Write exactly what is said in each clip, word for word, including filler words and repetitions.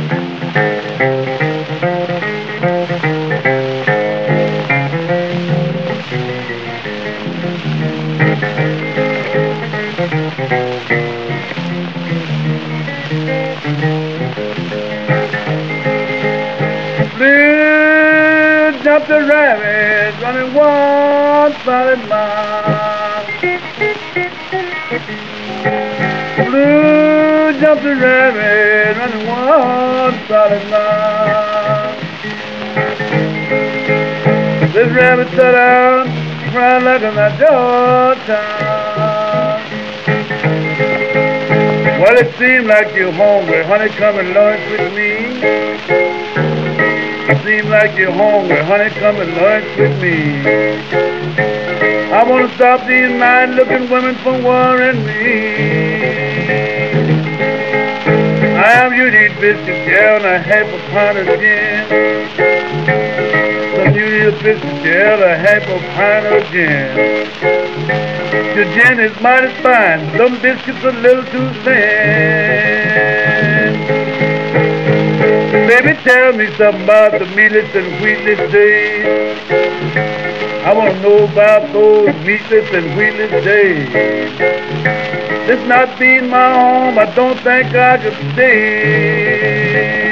Blue jumped the rabbit running one solid mile. Blue jumped the rabbit running one solid mile. This rabbit sat down crying like a Georgia. Well, it seemed like you're hungry, honey, come and lunch with me. It seems like you're hungry, honey, come and lunch with me. I want to stop these nice-looking women from worrying me. I am you need biscuits, yeah, and a half a pint of gin. Some you need a biscuit, yeah, and a half a pint of gin. Your gin is mighty fine, some biscuits a little too thin. Baby, tell me something about the meatless and wheatless days. I want to know about those meatless and wheatless days. This not being my home, I don't think I could stay.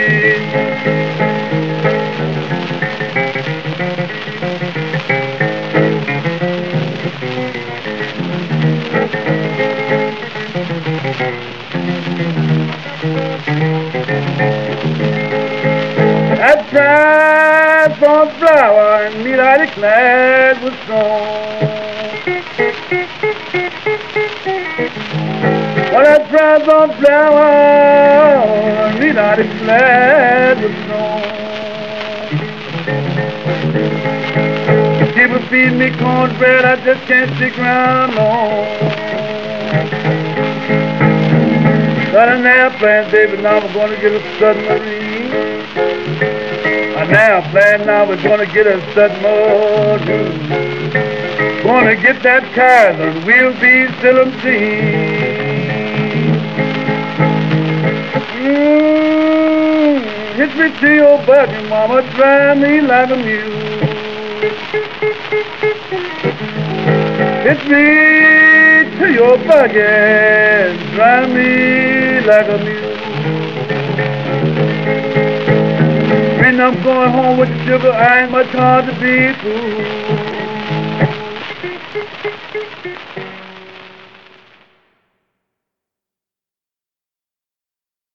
I tried some flour and meat I declared was strong. But I tried some flour and meat I declared was strong. People feed me cornbread, I just can't stick around long. Got a nap plan, baby, now I'm going to get a submarine. Now I'm planning now we're gonna get a submarine. Gonna get that Kaiser and we'll be seventeen. Mmm, hit me to your buggy, mama, drive me like a mule. Hit me to your buggy, drive me like a mule. I'm going home with the sugar, I ain't much hard to be fooled.